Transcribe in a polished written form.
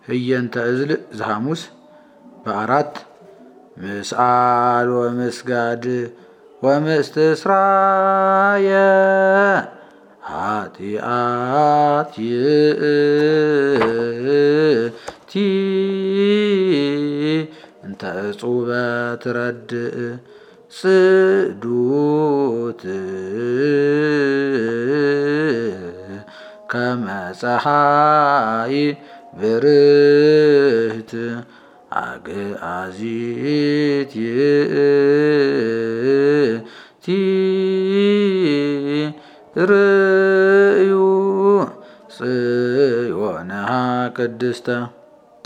ህየንተ እዝል ዘሐሙስ በአራት ምስአል ወምስጋድ ወምስትስራየ ኃጢአት ይእቲ እንተ እጹበ ትረድእ ጽዱት ከመ ፀሐይ ብርህት አግአዚት ይእቲ ርእዩ ጽዮንሃ ቅድስተ